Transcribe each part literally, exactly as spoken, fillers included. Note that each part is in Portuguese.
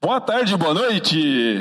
Boa tarde, boa noite!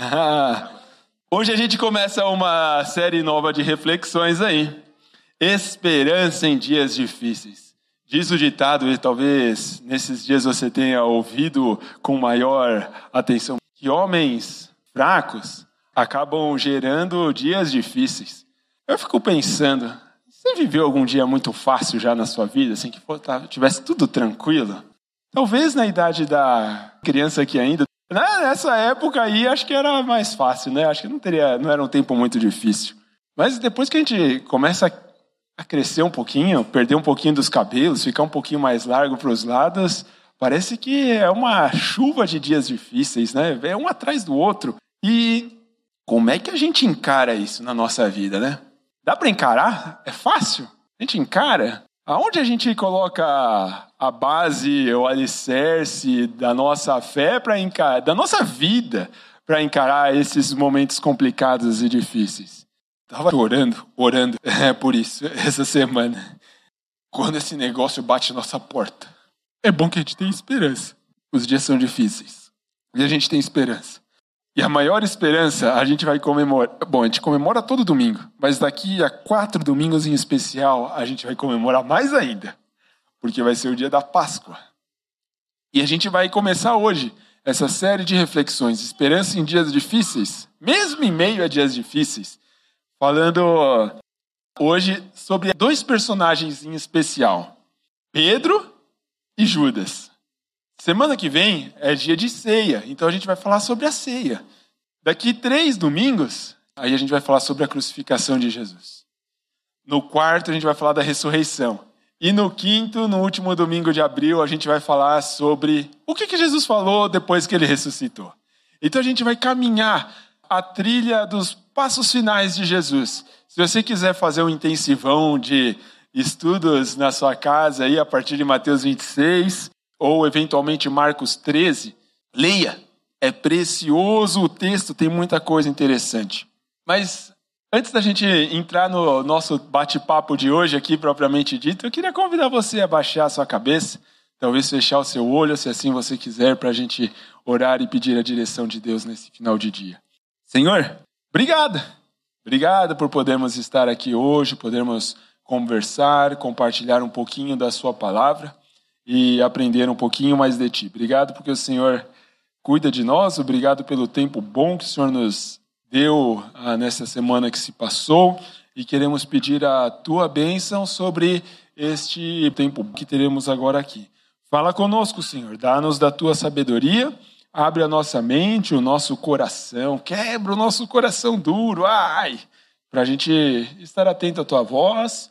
Hoje a gente começa uma série nova de reflexões aí. Esperança em dias difíceis. Diz o ditado, e talvez nesses dias você tenha ouvido com maior atenção, que homens fracos acabam gerando dias difíceis. Eu fico pensando, você viveu algum dia muito fácil já na sua vida, assim, que tivesse tudo tranquilo? Talvez na idade da criança aqui ainda, nessa época aí, acho que era mais fácil, né? Acho que não teria, não era um tempo muito difícil. Mas depois que a gente começa a crescer um pouquinho, perder um pouquinho dos cabelos, ficar um pouquinho mais largo para os lados, parece que é uma chuva de dias difíceis, né? É um atrás do outro. E como é que a gente encara isso na nossa vida, né? Dá para encarar? É fácil? A gente encara? Aonde a gente coloca a base, o alicerce da nossa fé para encarar, da nossa vida para encarar esses momentos complicados e difíceis? Estava orando, orando é, por isso, essa semana. Quando esse negócio bate na nossa porta, é bom que a gente tenha esperança. Os dias são difíceis e a gente tem esperança. E a maior esperança a gente vai comemorar. Bom, a gente comemora todo domingo, mas daqui a quatro domingos em especial a gente vai comemorar mais ainda, porque vai ser o dia da Páscoa. E a gente vai começar hoje essa série de reflexões, esperança em dias difíceis, mesmo em meio a dias difíceis, falando hoje sobre dois personagens em especial, Pedro e Judas. Semana que vem é dia de ceia, então a gente vai falar sobre a ceia. Daqui três domingos, aí a gente vai falar sobre a crucificação de Jesus. No quarto, a gente vai falar da ressurreição. E no quinto, no último domingo de abril, a gente vai falar sobre o que, que Jesus falou depois que ele ressuscitou. Então a gente vai caminhar a trilha dos passos finais de Jesus. Se você quiser fazer um intensivão de estudos na sua casa, aí, a partir de Mateus vinte e seis... ou eventualmente Marcos treze, leia. É precioso o texto, tem muita coisa interessante. Mas antes da gente entrar no nosso bate-papo de hoje aqui, propriamente dito, eu queria convidar você a baixar a sua cabeça, talvez fechar o seu olho, se assim você quiser, para a gente orar e pedir a direção de Deus nesse final de dia. Senhor, obrigado. Obrigado por podermos estar aqui hoje, podermos conversar, compartilhar um pouquinho da sua palavra e aprender um pouquinho mais de Ti. Obrigado porque o Senhor cuida de nós, obrigado pelo tempo bom que o Senhor nos deu ah, nessa semana que se passou, e queremos pedir a Tua bênção sobre este tempo que teremos agora aqui. Fala conosco, Senhor, dá-nos da Tua sabedoria, abre a nossa mente, o nosso coração, quebra o nosso coração duro, ai, para a gente estar atento à Tua voz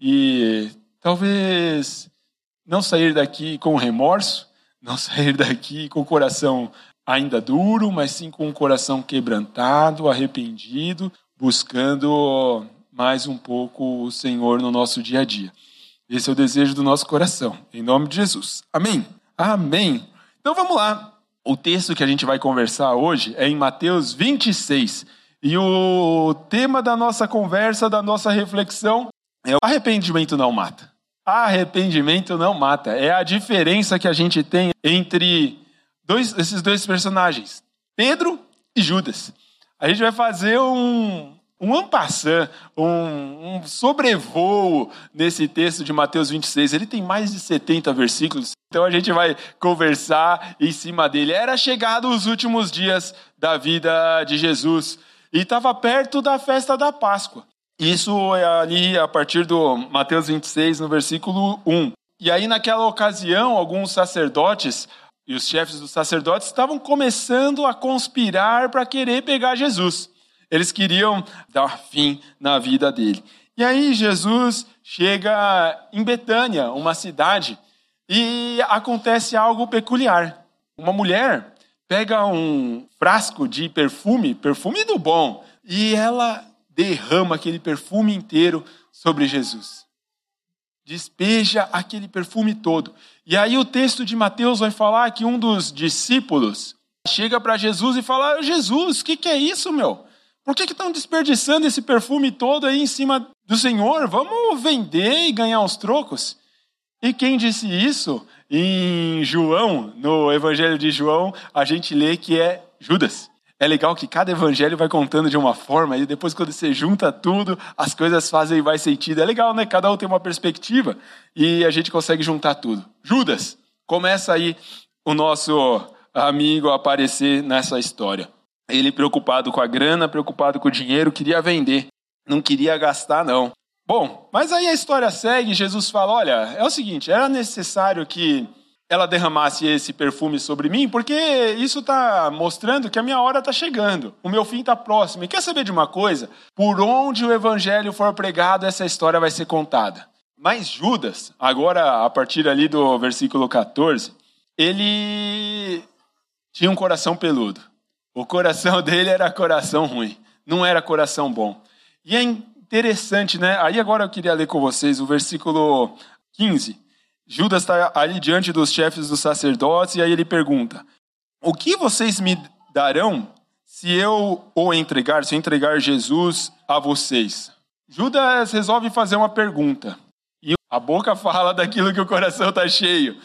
e talvez não sair daqui com remorso, não sair daqui com o coração ainda duro, mas sim com o coração quebrantado, arrependido, buscando mais um pouco o Senhor no nosso dia a dia. Esse é o desejo do nosso coração, em nome de Jesus. Amém? Amém. Então vamos lá. O texto que a gente vai conversar hoje é em Mateus vinte e seis. E o tema da nossa conversa, da nossa reflexão, é o arrependimento não mata. Arrependimento não mata. É a diferença que a gente tem entre dois, esses dois personagens, Pedro e Judas. A gente vai fazer um, um en passant, um, um sobrevoo nesse texto de Mateus vinte e seis. Ele tem mais de setenta versículos, então a gente vai conversar em cima dele. Era chegado os últimos dias da vida de Jesus e estava perto da festa da Páscoa. Isso é ali a partir do Mateus vinte e seis, no versículo um. E aí, naquela ocasião, alguns sacerdotes e os chefes dos sacerdotes estavam começando a conspirar para querer pegar Jesus. Eles queriam dar fim na vida dele. E aí, Jesus chega em Betânia, uma cidade, e acontece algo peculiar. Uma mulher pega um frasco de perfume, perfume do bom, e ela derrama aquele perfume inteiro sobre Jesus. Despeja aquele perfume todo. E aí o texto de Mateus vai falar que um dos discípulos chega para Jesus e fala: Jesus, o que, que é isso, meu? Por que que estão desperdiçando esse perfume todo aí em cima do Senhor? Vamos vender e ganhar uns trocos. E quem disse isso? Em João, no Evangelho de João, a gente lê que é Judas. É legal que cada evangelho vai contando de uma forma e depois quando você junta tudo, as coisas fazem mais sentido. É legal, né? Cada um tem uma perspectiva e a gente consegue juntar tudo. Judas, começa aí o nosso amigo a aparecer nessa história. Ele preocupado com a grana, preocupado com o dinheiro, queria vender, não queria gastar não. Bom, mas aí a história segue, Jesus fala, olha, é o seguinte, era necessário que ela derramasse esse perfume sobre mim, porque isso está mostrando que a minha hora está chegando, o meu fim está próximo. E quer saber de uma coisa? Por onde o evangelho for pregado, essa história vai ser contada. Mas Judas, agora a partir ali do versículo catorze, ele tinha um coração peludo. O coração dele era coração ruim, não era coração bom. E é interessante, né? Aí agora eu queria ler com vocês o versículo quinze. Judas está ali diante dos chefes dos sacerdotes e aí ele pergunta, o que vocês me darão se eu o entregar, se eu entregar Jesus a vocês? Judas resolve fazer uma pergunta e a boca fala daquilo que o coração está cheio.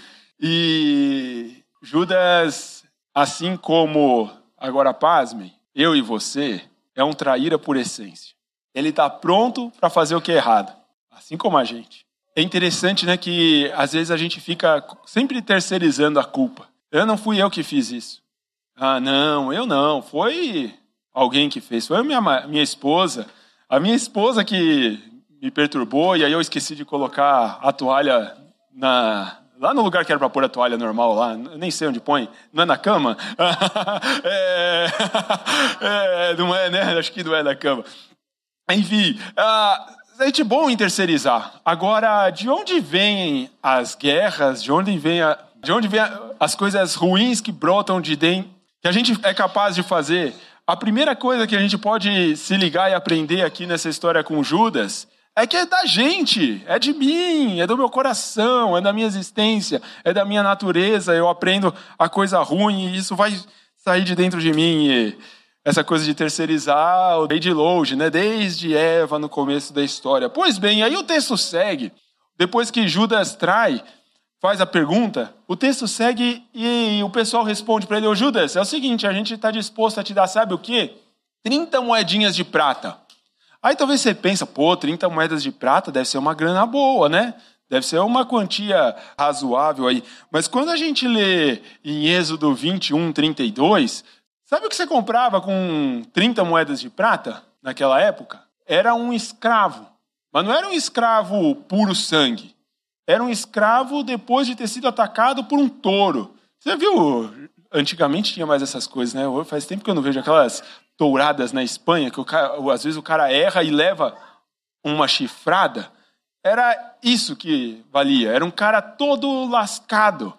E Judas, assim como, agora pasmem, eu e você, é um traíra por essência. Ele está pronto para fazer o que é errado, assim como a gente. É interessante, né, que às vezes a gente fica sempre terceirizando a culpa. Eu não fui eu que fiz isso. Ah, não, eu não. Foi alguém que fez. Foi a minha, minha esposa. A minha esposa que me perturbou e aí eu esqueci de colocar a toalha na, lá no lugar que era para pôr a toalha normal lá. Nem sei onde põe. Não é na cama? é, é, não é, né? Acho que não é na cama. Enfim... Ah, é gente bom em terceirizar. Agora, de onde vêm as guerras? De onde vêm a, de onde vêm as coisas ruins que brotam de dentro? Que a gente é capaz de fazer? A primeira coisa que a gente pode se ligar e aprender aqui nessa história com Judas é que é da gente, é de mim, é do meu coração, é da minha existência, é da minha natureza. Eu aprendo a coisa ruim e isso vai sair de dentro de mim. E essa coisa de terceirizar, desde longe, né? Desde Eva no começo da história. Pois bem, aí o texto segue. Depois que Judas trai, faz a pergunta, o texto segue e o pessoal responde para ele, ô Judas, é o seguinte, a gente está disposto a te dar, sabe o quê? trinta moedinhas de prata. Aí talvez você pensa, pô, trinta moedas de prata deve ser uma grana boa, né? Deve ser uma quantia razoável aí. Mas quando a gente lê em Êxodo vinte e um, trinta e dois... Sabe o que você comprava com trinta moedas de prata naquela época? Era um escravo. Mas não era um escravo puro sangue. Era um escravo depois de ter sido atacado por um touro. Você viu? Antigamente tinha mais essas coisas, né? Faz tempo que eu não vejo aquelas touradas na Espanha, que o cara, às vezes o cara erra e leva uma chifrada. Era isso que valia. Era um cara todo lascado.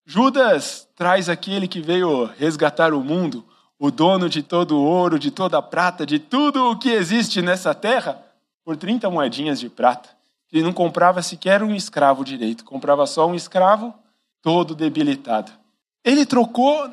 Judas traz aquele que veio resgatar o mundo, o dono de todo o ouro, de toda a prata, de tudo o que existe nessa terra, por trinta moedinhas de prata. Ele não comprava sequer um escravo direito, comprava só um escravo todo debilitado. Ele trocou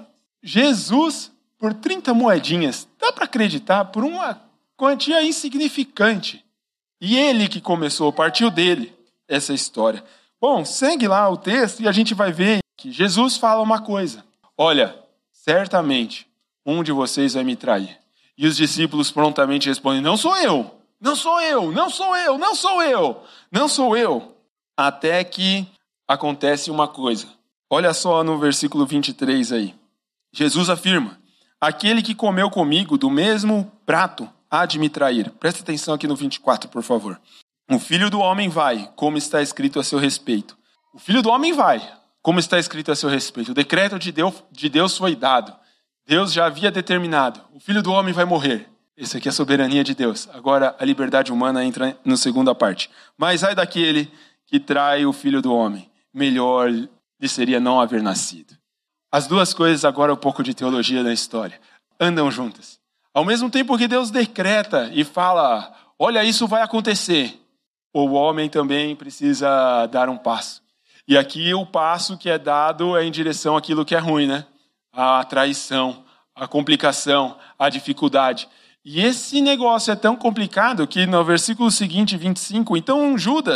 Jesus por trinta moedinhas. Dá para acreditar? Por uma quantia insignificante. E ele que começou, partiu dele essa história. Bom, segue lá o texto e a gente vai ver que Jesus fala uma coisa. Olha, certamente um de vocês vai me trair. E os discípulos prontamente respondem, não sou eu, não sou eu, não sou eu, não sou eu, não sou eu. Até que acontece uma coisa. Olha só no versículo vinte e três aí. Jesus afirma, aquele que comeu comigo do mesmo prato há de me trair. Presta atenção aqui no vinte e quatro, por favor. O filho do homem vai, como está escrito a seu respeito. O filho do homem vai, como está escrito a seu respeito. O decreto de Deus, de Deus foi dado. Deus já havia determinado, o filho do homem vai morrer. Essa aqui é a soberania de Deus. Agora a liberdade humana entra na segunda parte. Mas ai daquele que trai o filho do homem. Melhor lhe seria não haver nascido. As duas coisas, agora um pouco de teologia na história, andam juntas. Ao mesmo tempo que Deus decreta e fala, olha, isso vai acontecer, o homem também precisa dar um passo. E aqui o passo que é dado é em direção àquilo que é ruim, né? A traição, a complicação, a dificuldade. E esse negócio é tão complicado que no versículo seguinte, vinte e cinco, então Judas,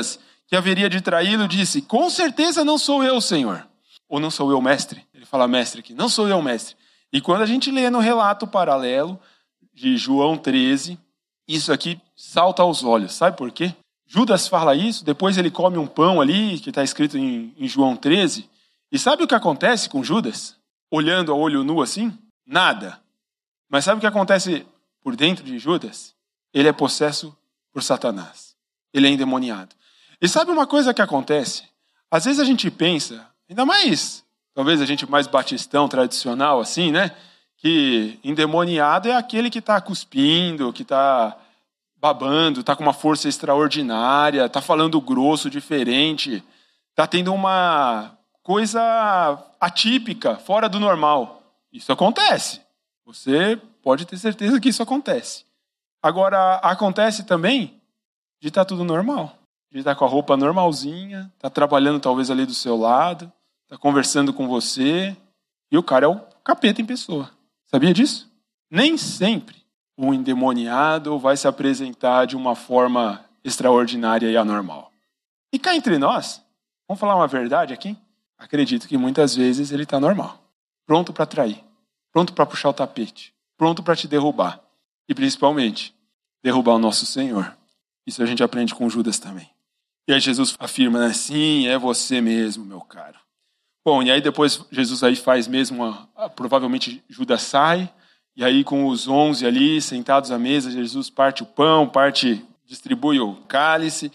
que haveria de traí-lo, disse: com certeza não sou eu, Senhor. Ou não sou eu, mestre? Ele fala mestre aqui. Não sou eu, mestre. E quando a gente lê no relato paralelo de João treze, isso aqui salta aos olhos. Sabe por quê? Judas fala isso, depois ele come um pão ali, que está escrito em, em João treze. E sabe o que acontece com Judas? Olhando a olho nu assim? Nada. Mas sabe o que acontece por dentro de Judas? Ele é possesso por Satanás. Ele é endemoniado. E sabe uma coisa que acontece? Às vezes a gente pensa, ainda mais, talvez a gente mais batistão, tradicional assim, né? Que endemoniado é aquele que está cuspindo, que está babando, está com uma força extraordinária, está falando grosso, diferente, está tendo uma coisa atípica, fora do normal. Isso acontece. Você pode ter certeza que isso acontece. Agora, acontece também de estar tudo normal. De estar com a roupa normalzinha, estar trabalhando talvez ali do seu lado, estar conversando com você, e o cara é o capeta em pessoa. Sabia disso? Nem sempre o endemoniado vai se apresentar de uma forma extraordinária e anormal. E cá entre nós, vamos falar uma verdade aqui? Acredito que muitas vezes ele está normal. Pronto para trair. Pronto para puxar o tapete. Pronto para te derrubar. E principalmente, derrubar o nosso Senhor. Isso a gente aprende com Judas também. E aí Jesus afirma, né? Sim, é você mesmo, meu caro. Bom, e aí depois Jesus aí faz mesmo, uma, provavelmente Judas sai, e aí com os onze ali, sentados à mesa, Jesus parte o pão, parte, distribui o cálice,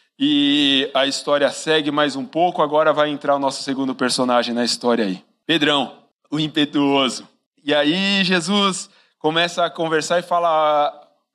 e a história segue mais um pouco. Agora vai entrar o nosso segundo personagem na história aí. Pedrão, o impetuoso. E aí Jesus começa a conversar e fala: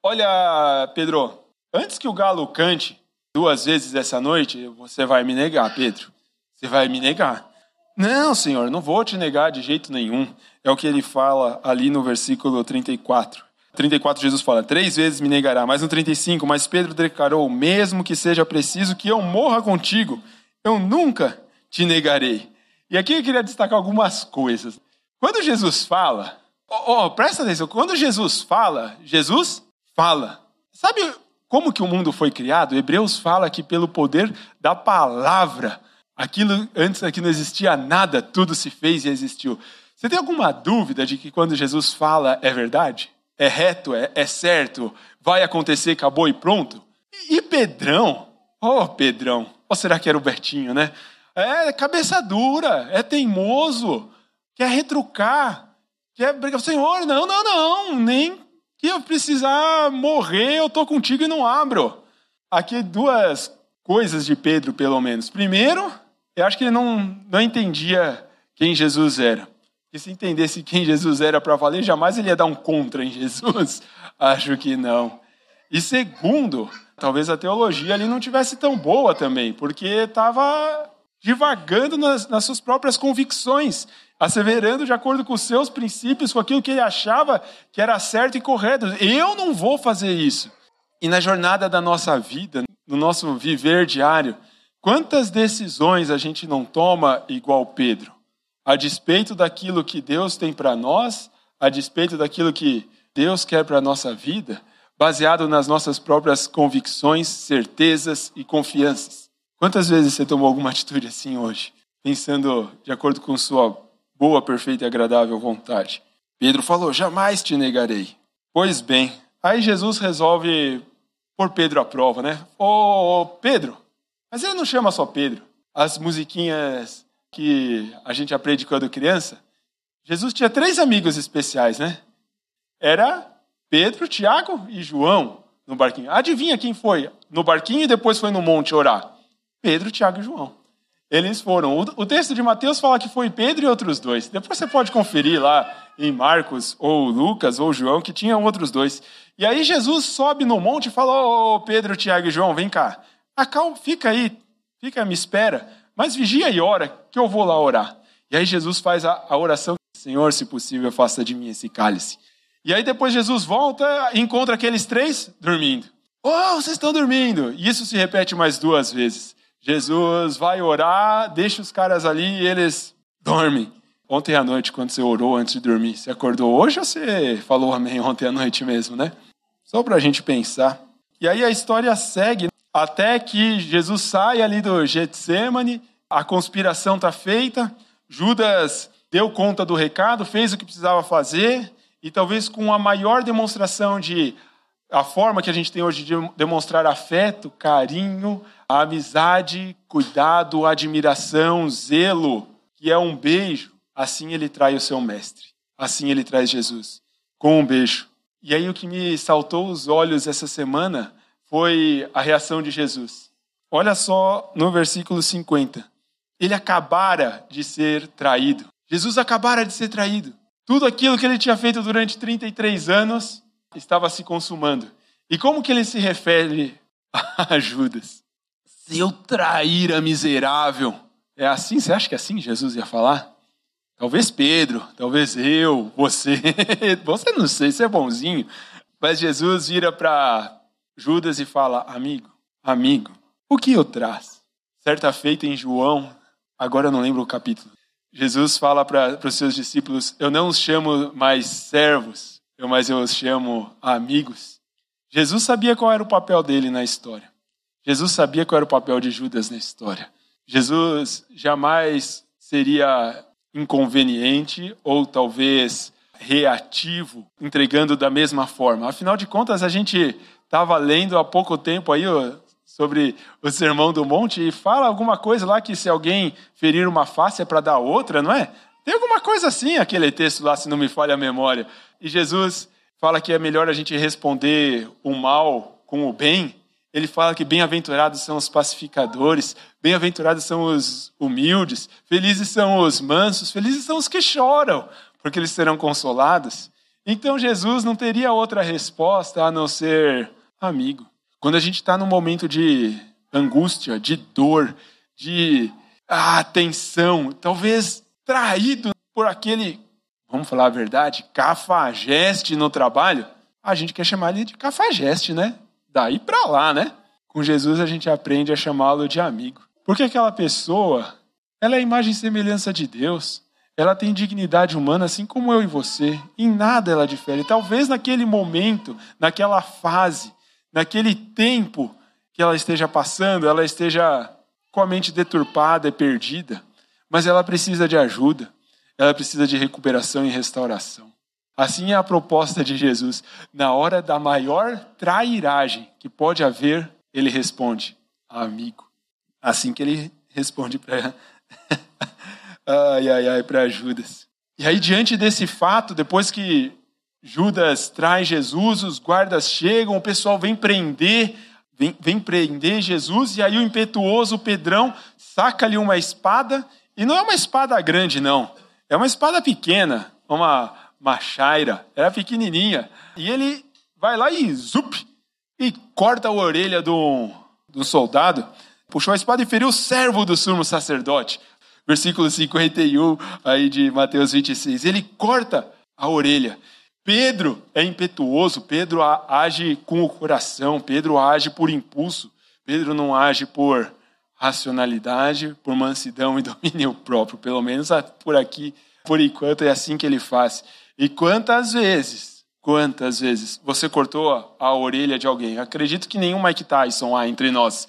olha, Pedro, antes que o galo cante duas vezes essa noite, você vai me negar, Pedro. Você vai me negar. Não, Senhor, não vou te negar de jeito nenhum. É o que ele fala ali no versículo trinta e quatro. trinta e quatro, Jesus fala: três vezes me negará. Mas no trinta e cinco, mas Pedro declarou: mesmo que seja preciso que eu morra contigo, eu nunca te negarei. E aqui eu queria destacar algumas coisas. Quando Jesus fala, oh, oh, presta atenção, quando Jesus fala, Jesus fala. Sabe como que o mundo foi criado? Hebreus fala que pelo poder da palavra, aquilo antes aqui não existia nada, tudo se fez e existiu. Você tem alguma dúvida de que quando Jesus fala é verdade? É reto, é, é certo, vai acontecer, acabou e pronto? E, e Pedrão? Oh, Pedrão. Ou será que era o Bertinho, né? É cabeça dura, é teimoso, quer retrucar, quer brigar. Senhor, não, não, não, nem que eu precisar morrer, eu tô contigo e não abro. Aqui duas coisas de Pedro, pelo menos. Primeiro, eu acho que ele não, não entendia quem Jesus era. E se entendesse quem Jesus era para valer, jamais ele ia dar um contra em Jesus. Acho que não. E segundo, talvez a teologia ali não tivesse tão boa também, porque estava divagando nas, nas suas próprias convicções, asseverando de acordo com os seus princípios, com aquilo que ele achava que era certo e correto. Eu não vou fazer isso. E na jornada da nossa vida, no nosso viver diário, quantas decisões a gente não toma igual Pedro? A despeito daquilo que Deus tem para nós, a despeito daquilo que Deus quer para a nossa vida, baseado nas nossas próprias convicções, certezas e confianças. Quantas vezes você tomou alguma atitude assim hoje, pensando de acordo com sua boa, perfeita e agradável vontade? Pedro falou: jamais te negarei. Pois bem, aí Jesus resolve pôr Pedro à prova, né? Ô, Pedro, mas ele não chama só Pedro. As musiquinhas que a gente aprende quando criança, Jesus tinha três amigos especiais, né? Era Pedro, Tiago e João no barquinho. Adivinha quem foi no barquinho e depois foi no monte orar? Pedro, Tiago e João. Eles foram. O texto de Mateus fala que foi Pedro e outros dois. Depois você pode conferir lá em Marcos, ou Lucas, ou João, que tinham outros dois. E aí Jesus sobe no monte e fala: ô, Pedro, Tiago e João, vem cá. Acalma, fica aí, fica, me espera. Mas vigia e ora, que eu vou lá orar. E aí Jesus faz a, a oração: Senhor, se possível, afasta de mim esse cálice. E aí depois Jesus volta e encontra aqueles três dormindo. Oh, vocês estão dormindo. E isso se repete mais duas vezes. Jesus vai orar, deixa os caras ali e eles dormem. Ontem à noite, quando você orou antes de dormir, você acordou hoje ou você falou amém ontem à noite mesmo, né? Só pra gente pensar. E aí a história segue. Até que Jesus sai ali do Getsêmani, a conspiração está feita, Judas deu conta do recado, fez o que precisava fazer, e talvez com a maior demonstração de, a forma que a gente tem hoje de demonstrar afeto, carinho, a amizade, cuidado, admiração, zelo, que é um beijo, assim ele trai o seu mestre. Assim ele traz Jesus, com um beijo. E aí o que me saltou os olhos essa semana foi a reação de Jesus. Olha só no versículo cinquenta. Ele acabara de ser traído. Jesus acabara de ser traído. Tudo aquilo que ele tinha feito durante trinta e três anos estava se consumando. E como que ele se refere a Judas? Seu traíra miserável. É assim? Você acha que é assim Jesus ia falar? Talvez Pedro, talvez eu, você. Você não sei, você é bonzinho. Mas Jesus vira para Judas e fala, amigo, amigo, o que eu traz? Certa feita em João, agora eu não lembro o capítulo, Jesus fala para os seus discípulos, eu não os chamo mais servos, eu, mas eu os chamo amigos. Jesus sabia qual era o papel dele na história. Jesus sabia qual era o papel de Judas na história. Jesus jamais seria inconveniente ou talvez reativo, entregando da mesma forma. Afinal de contas, a gente estava lendo há pouco tempo aí sobre o Sermão do Monte e fala alguma coisa lá que se alguém ferir uma face é para dar outra, não é? Tem alguma coisa assim, aquele texto lá, se não me falha a memória. E Jesus fala que é melhor a gente responder o mal com o bem. Ele fala que bem-aventurados são os pacificadores, bem-aventurados são os humildes, felizes são os mansos, felizes são os que choram, porque eles serão consolados. Então Jesus não teria outra resposta a não ser amigo. Quando a gente está num momento de angústia, de dor, de ah, tensão, talvez traído por aquele, vamos falar a verdade, cafajeste no trabalho, a gente quer chamar ele de cafajeste, né? Daí para lá, né? Com Jesus a gente aprende a chamá-lo de amigo. Porque aquela pessoa, ela é a imagem e semelhança de Deus. Ela tem dignidade humana, assim como eu e você. Em nada ela difere. Talvez naquele momento, naquela fase, naquele tempo que ela esteja passando, ela esteja com a mente deturpada e perdida. Mas ela precisa de ajuda. Ela precisa de recuperação e restauração. Assim é a proposta de Jesus. Na hora da maior trairagem que pode haver, ele responde, amigo. Assim que ele responde para ai, ai, ai, para Judas. E aí, diante desse fato, depois que Judas traz Jesus, os guardas chegam, o pessoal vem prender, vem, vem prender Jesus, e aí o impetuoso Pedrão saca ali uma espada, e não é uma espada grande, não. É uma espada pequena, uma machaira, era pequenininha. E ele vai lá e zup, e corta a orelha do, do soldado, puxou a espada e feriu o servo do sumo sacerdote. Versículo cinquenta e um aí de Mateus vinte e seis. Ele corta a orelha. Pedro é impetuoso, Pedro age com o coração, Pedro age por impulso, Pedro não age por racionalidade, por mansidão e domínio próprio. Pelo menos por aqui, por enquanto, é assim que ele faz. E quantas vezes, quantas vezes você cortou a orelha de alguém? Acredito que nenhum Mike Tyson há entre nós,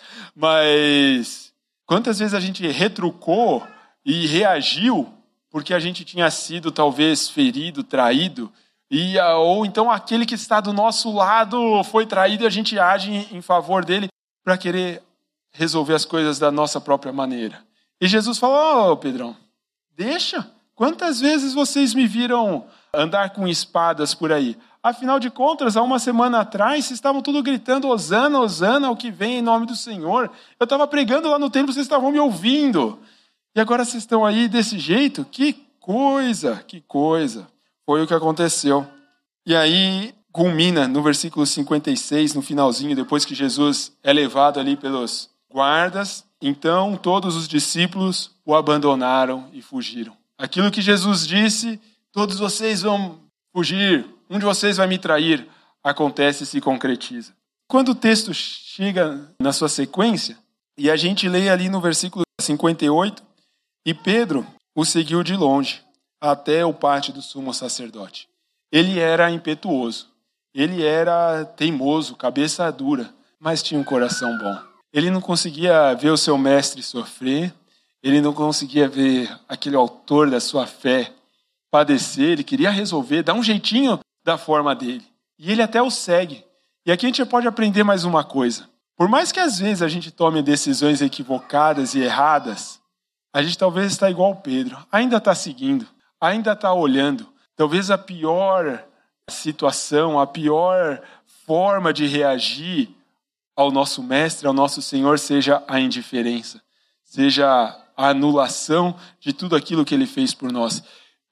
mas quantas vezes a gente retrucou e reagiu porque a gente tinha sido talvez ferido, traído, e, ou então aquele que está do nosso lado foi traído e a gente age em, em favor dele para querer resolver as coisas da nossa própria maneira. E Jesus falou, ô oh, Pedrão, deixa, quantas vezes vocês me viram andar com espadas por aí? Afinal de contas, há uma semana atrás, vocês estavam tudo gritando, Hosana, Hosana, o que vem em nome do Senhor. Eu estava pregando lá no templo, vocês estavam me ouvindo. E agora vocês estão aí desse jeito? Que coisa, que coisa. Foi o que aconteceu. E aí, culmina no versículo cinquenta e seis, no finalzinho, depois que Jesus é levado ali pelos guardas. Então, todos os discípulos o abandonaram e fugiram. Aquilo que Jesus disse, todos vocês vão fugir, um de vocês vai me trair, acontece e se concretiza. Quando o texto chega na sua sequência, e a gente lê ali no versículo cinquenta e oito, e Pedro o seguiu de longe, até o pátio do sumo sacerdote. Ele era impetuoso, ele era teimoso, cabeça dura, mas tinha um coração bom. Ele não conseguia ver o seu mestre sofrer, ele não conseguia ver aquele autor da sua fé padecer, ele queria resolver, dar um jeitinho da forma dele. E ele até o segue. E aqui a gente pode aprender mais uma coisa. Por mais que às vezes a gente tome decisões equivocadas e erradas, a gente talvez está igual Pedro, ainda está seguindo, ainda está olhando. Talvez a pior situação, a pior forma de reagir ao nosso mestre, ao nosso Senhor, seja a indiferença, seja a anulação de tudo aquilo que ele fez por nós.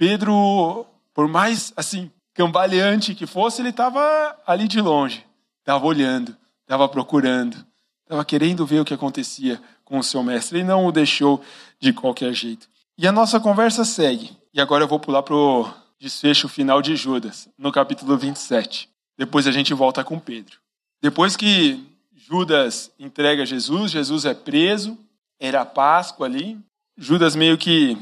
Pedro, por mais assim cambaleante que fosse, ele estava ali de longe, estava olhando, estava procurando, estava querendo ver o que acontecia com o seu mestre e não o deixou de qualquer jeito. E a nossa conversa segue. E agora eu vou pular para o desfecho final de Judas, no capítulo vinte e sete. Depois a gente volta com Pedro. Depois que Judas entrega Jesus, Jesus é preso, era Páscoa ali. Judas meio que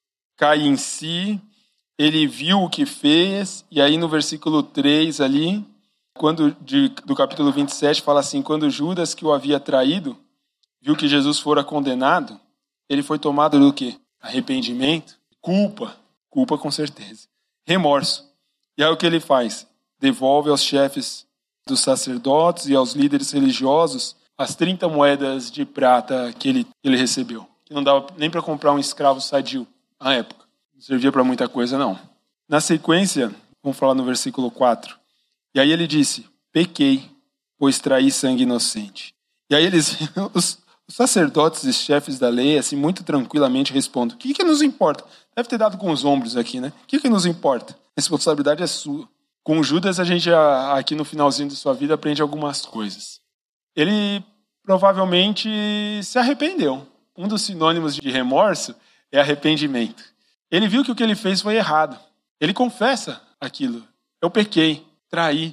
cai em si, ele viu o que fez, e aí no versículo três ali, quando, de, do capítulo vinte e sete, fala assim, quando Judas, que o havia traído, viu que Jesus fora condenado, ele foi tomado do quê? Arrependimento, culpa, culpa com certeza, remorso. E aí o que ele faz? Devolve aos chefes dos sacerdotes e aos líderes religiosos as trinta moedas de prata que ele, ele recebeu. Que não dava nem para comprar um escravo sadio na época. Não servia para muita coisa, não. Na sequência, vamos falar no versículo quatro. E aí ele disse, pequei, pois traí sangue inocente. E aí eles, os, os sacerdotes e chefes da lei, assim, muito tranquilamente respondem, o que, que nos importa? Deve ter dado com os ombros aqui, né? O que, que nos importa? A responsabilidade é sua. Com Judas, a gente, aqui no finalzinho de sua vida, aprende algumas coisas. Ele provavelmente se arrependeu. Um dos sinônimos de remorso é arrependimento. Ele viu que o que ele fez foi errado. Ele confessa aquilo. Eu pequei, traí.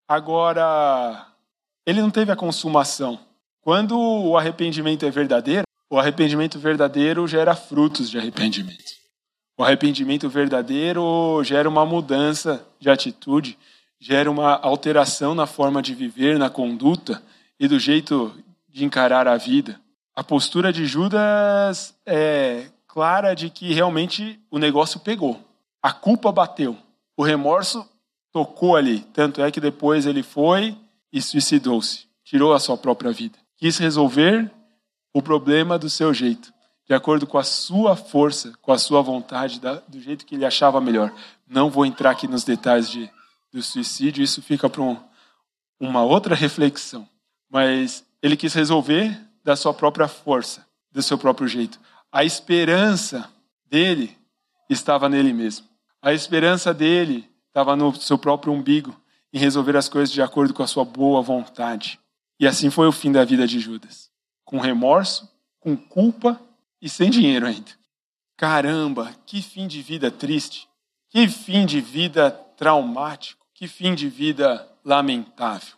Agora, ele não teve a consumação. Quando o arrependimento é verdadeiro, o arrependimento verdadeiro gera frutos de arrependimento. O arrependimento verdadeiro gera uma mudança de atitude, gera uma alteração na forma de viver, na conduta e do jeito de encarar a vida. A postura de Judas é clara de que realmente o negócio pegou. A culpa bateu. O remorso tocou ali. Tanto é que depois ele foi e suicidou-se. Tirou a sua própria vida. Quis resolver o problema do seu jeito, de acordo com a sua força, com a sua vontade, do jeito que ele achava melhor. Não vou entrar aqui nos detalhes de, do suicídio, isso fica para um, uma outra reflexão. Mas ele quis resolver da sua própria força, do seu próprio jeito. A esperança dele estava nele mesmo. A esperança dele estava no seu próprio umbigo, em resolver as coisas de acordo com a sua boa vontade. E assim foi o fim da vida de Judas. Com remorso, com culpa e sem dinheiro ainda. Caramba, que fim de vida triste. Que fim de vida traumático. Que fim de vida lamentável.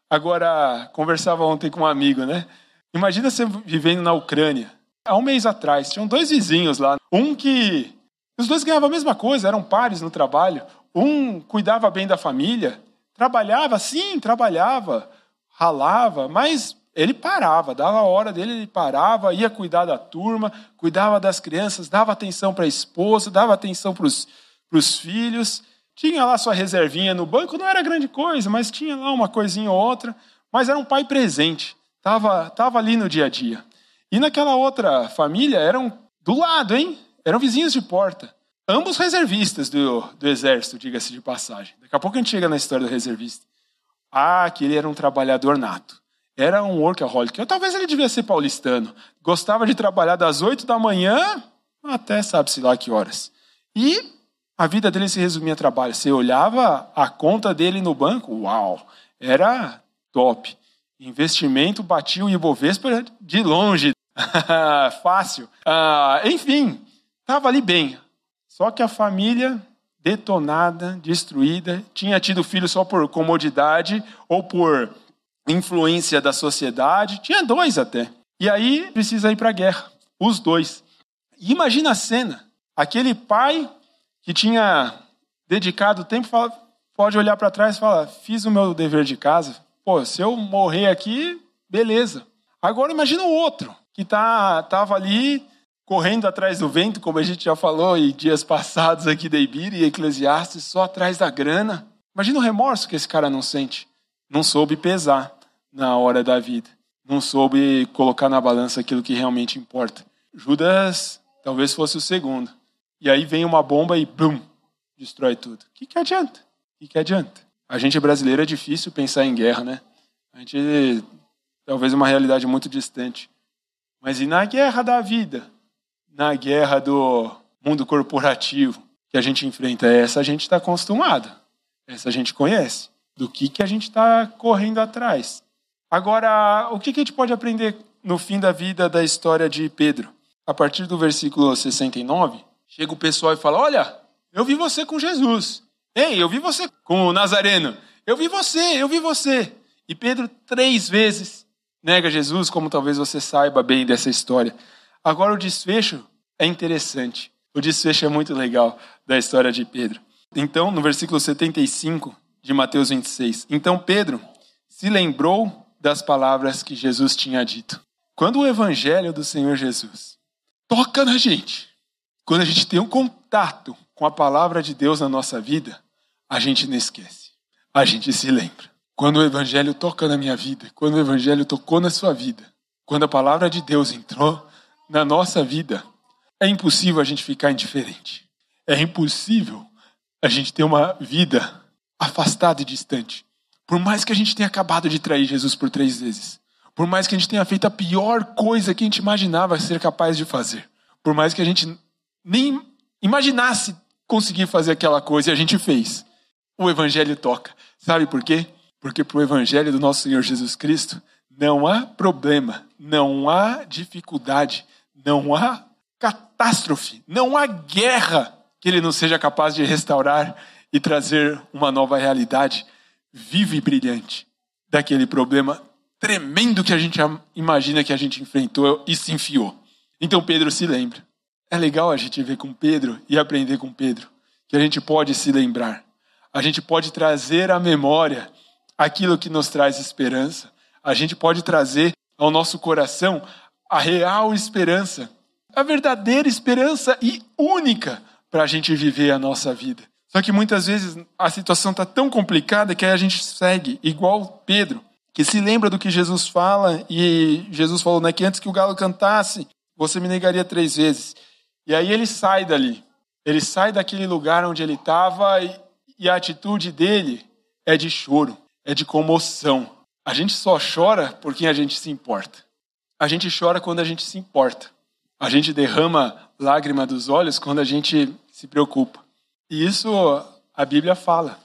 Agora, conversava ontem com um amigo, né? Imagina você vivendo na Ucrânia. Há um mês atrás, tinham dois vizinhos lá. Um que... Os dois ganhavam a mesma coisa, eram pares no trabalho. Um cuidava bem da família, trabalhava, sim, trabalhava, ralava, mas ele parava, dava a hora dele, ele parava, ia cuidar da turma, cuidava das crianças, dava atenção para a esposa, dava atenção para os filhos. Tinha lá sua reservinha no banco, não era grande coisa, mas tinha lá uma coisinha ou outra. Mas era um pai presente, estava tava ali no dia a dia. E naquela outra família, eram do lado, hein? Eram vizinhos de porta. Ambos reservistas do, do exército, diga-se de passagem. Daqui a pouco a gente chega na história do reservista. Ah, que ele era um trabalhador nato. Era um workaholic. Ou talvez ele devia ser paulistano. Gostava de trabalhar das oito da manhã até sabe-se lá que horas. E a vida dele se resumia a trabalho. Você olhava a conta dele no banco, uau, era top. Investimento batia o Ibovespa de longe. Fácil. Ah, enfim, estava ali bem. Só que a família detonada, destruída, tinha tido filho só por comodidade ou por influência da sociedade. Tinha dois até. E aí precisa ir para a guerra. Os dois. E imagina a cena. Aquele pai que tinha dedicado tempo fala, pode olhar para trás e falar, fiz o meu dever de casa. Pô, se eu morrer aqui, beleza. Agora imagina o outro, que tá, tava ali correndo atrás do vento, como a gente já falou em dias passados aqui da Ibira e Eclesiastes, só atrás da grana. Imagina o remorso que esse cara não sente. Não soube pesar na hora da vida. Não soube colocar na balança aquilo que realmente importa. Judas talvez fosse o segundo. E aí vem uma bomba e bum, destrói tudo. O que, que adianta? O que, que adianta? A gente brasileiro é difícil pensar em guerra, né? A gente, talvez uma realidade muito distante. Mas e na guerra da vida? Na guerra do mundo corporativo que a gente enfrenta? Essa a gente está acostumado. Essa a gente conhece. Do que, que a gente está correndo atrás. Agora, o que, que a gente pode aprender no fim da vida da história de Pedro? A partir do versículo sessenta e nove, chega o pessoal e fala, olha, eu vi você com Jesus. Ei, eu vi você com o Nazareno. Eu vi você, eu vi você. E Pedro três vezes nega Jesus, como talvez você saiba bem dessa história. Agora o desfecho é interessante. O desfecho é muito legal da história de Pedro. Então, no versículo setenta e cinco de Mateus vinte e seis, então Pedro se lembrou das palavras que Jesus tinha dito. Quando o evangelho do Senhor Jesus toca na gente, quando a gente tem um contato com a palavra de Deus na nossa vida, a gente não esquece. A gente se lembra. Quando o evangelho toca na minha vida, quando o evangelho tocou na sua vida, quando a palavra de Deus entrou na nossa vida, é impossível a gente ficar indiferente. É impossível a gente ter uma vida afastada e distante. Por mais que a gente tenha acabado de trair Jesus por três vezes, por mais que a gente tenha feito a pior coisa que a gente imaginava ser capaz de fazer, por mais que a gente nem imaginasse conseguir fazer aquela coisa e a gente fez, o evangelho toca. Sabe por quê? Porque para o evangelho do nosso Senhor Jesus Cristo não há problema, não há dificuldade, não há catástrofe, não há guerra que ele não seja capaz de restaurar e trazer uma nova realidade viva e brilhante daquele problema tremendo que a gente imagina que a gente enfrentou e se enfiou. Então Pedro se lembra. É legal a gente ver com Pedro e aprender com Pedro que a gente pode se lembrar. A gente pode trazer à memória aquilo que nos traz esperança. A gente pode trazer ao nosso coração a real esperança, a verdadeira esperança e única para a gente viver a nossa vida. Só que muitas vezes a situação está tão complicada que aí a gente segue, igual Pedro, que se lembra do que Jesus fala, e Jesus falou, né, que antes que o galo cantasse, você me negaria três vezes. E aí ele sai dali, ele sai daquele lugar onde ele estava e, e a atitude dele é de choro, é de comoção. A gente só chora por quem a gente se importa. A gente chora quando a gente se importa. A gente derrama lágrima dos olhos quando a gente se preocupa. E isso a Bíblia fala.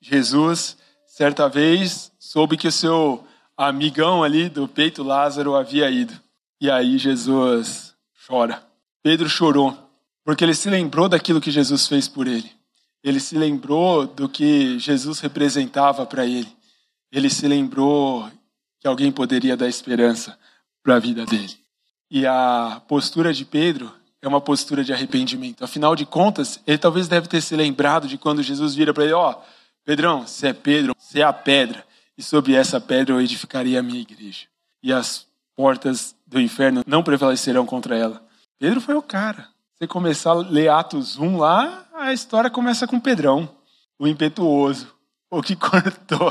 Jesus, certa vez, soube que o seu amigão ali do peito, Lázaro, havia ido. E aí Jesus chora. Pedro chorou, porque ele se lembrou daquilo que Jesus fez por ele. Ele se lembrou do que Jesus representava para ele. Ele se lembrou que alguém poderia dar esperança para a vida dele. E a postura de Pedro é uma postura de arrependimento. Afinal de contas, ele talvez deve ter se lembrado de quando Jesus vira para ele, ó, oh, Pedrão, você é Pedro, você é a pedra, e sobre essa pedra eu edificaria a minha igreja. E as portas do inferno não prevalecerão contra ela. Pedro foi o cara. Você começar a ler Atos um lá, a história começa com Pedrão, o impetuoso, o que cortou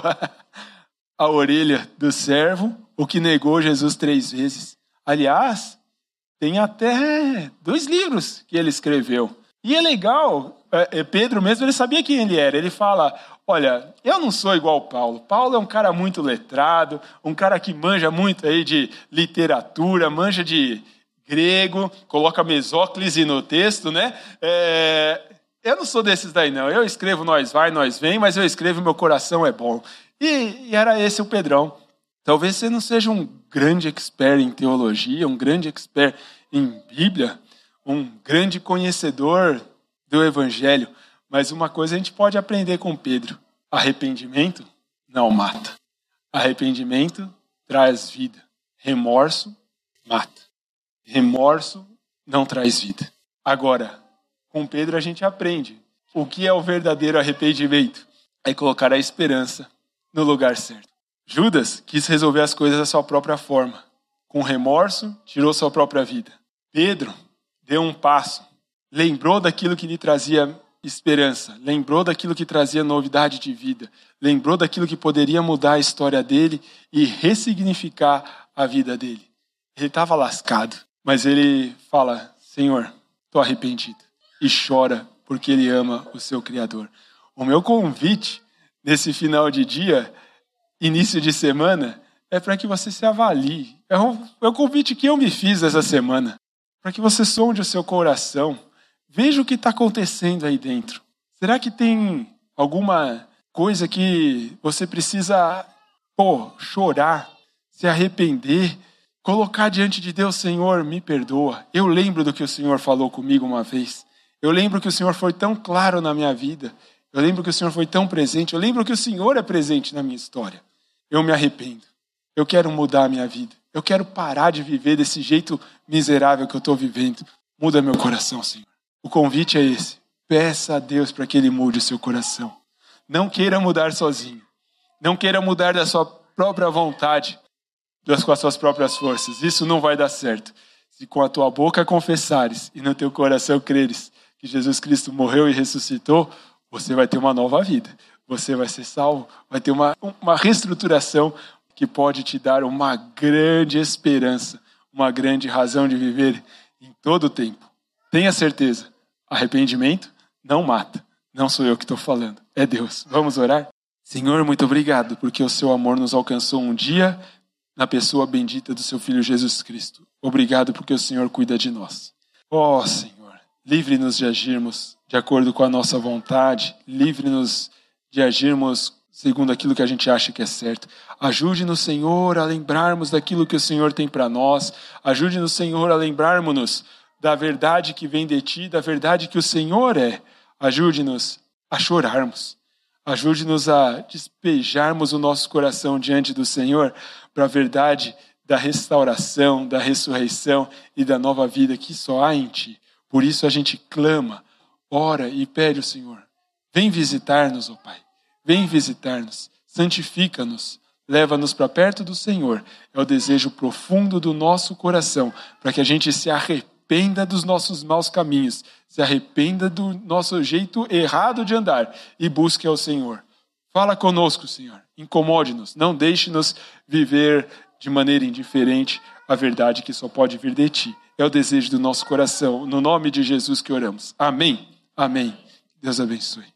a orelha do servo, o que negou Jesus três vezes. Aliás, tem até dois livros que ele escreveu. E é legal, é, Pedro mesmo, ele sabia quem ele era. Ele fala, olha, eu não sou igual Paulo. Paulo é um cara muito letrado, um cara que manja muito aí de literatura, manja de grego, coloca mesóclise no texto, né? É, eu não sou desses daí, não. Eu escrevo nós vai, nós vem, mas eu escrevo meu coração é bom. E, e era esse o Pedrão. Talvez você não seja um grande expert em teologia, um grande expert em Bíblia, um grande conhecedor do Evangelho, mas uma coisa a gente pode aprender com Pedro. Arrependimento não mata. Arrependimento traz vida. Remorso mata. Remorso não traz vida. Agora, com Pedro a gente aprende. O que é o verdadeiro arrependimento? É colocar a esperança no lugar certo. Judas quis resolver as coisas da sua própria forma. com remorso, tirou sua própria vida. Pedro deu um passo, lembrou daquilo que lhe trazia esperança, lembrou daquilo que trazia novidade de vida, lembrou daquilo que poderia mudar a história dele e ressignificar a vida dele. Ele estava lascado, mas ele fala, Senhor, estou arrependido. E chora porque ele ama o seu Criador. O meu convite nesse final de dia, início de semana, é para que você se avalie. É o, é o convite que eu me fiz essa semana, para que você sonde o seu coração. Veja o que está acontecendo aí dentro. Será que tem alguma coisa que você precisa, pô, chorar, se arrepender, colocar diante de Deus, Senhor, me perdoa. Eu lembro do que o Senhor falou comigo uma vez. Eu lembro que o Senhor foi tão claro na minha vida. Eu lembro que o Senhor foi tão presente. Eu lembro que o Senhor é presente na minha história. Eu me arrependo. Eu quero mudar a minha vida. Eu quero parar de viver desse jeito miserável que eu estou vivendo. Muda meu coração, Senhor. O convite é esse. Peça a Deus para que Ele mude o seu coração. Não queira mudar sozinho. Não queira mudar da sua própria vontade, com as suas próprias forças. Isso não vai dar certo. Se com a tua boca confessares e no teu coração creres que Jesus Cristo morreu e ressuscitou, você vai ter uma nova vida. Você vai ser salvo, vai ter uma, uma reestruturação que pode te dar uma grande esperança, uma grande razão de viver em todo o tempo. Tenha certeza, arrependimento não mata. Não sou eu que estou falando, é Deus. Vamos orar? Senhor, muito obrigado, porque o seu amor nos alcançou um dia na pessoa bendita do seu Filho Jesus Cristo. Obrigado porque o Senhor cuida de nós. Ó oh, Senhor, livre-nos de agirmos de acordo com a nossa vontade, livre-nos de agirmos segundo aquilo que a gente acha que é certo. Ajude-nos, Senhor, a lembrarmos daquilo que o Senhor tem para nós. Ajude-nos, Senhor, a lembrarmos-nos da verdade que vem de Ti, da verdade que o Senhor é. Ajude-nos a chorarmos. Ajude-nos a despejarmos o nosso coração diante do Senhor para a verdade da restauração, da ressurreição e da nova vida que só há em Ti. Por isso a gente clama, ora e pede ao Senhor. Vem visitar-nos, ó Pai. Vem visitar-nos. Santifica-nos. Leva-nos para perto do Senhor. É o desejo profundo do nosso coração para que a gente se arrependa dos nossos maus caminhos, se arrependa do nosso jeito errado de andar e busque ao Senhor. Fala conosco, Senhor. Incomode-nos. Não deixe-nos viver de maneira indiferente a verdade que só pode vir de Ti. É o desejo do nosso coração. No nome de Jesus que oramos. Amém. Amém. Deus abençoe.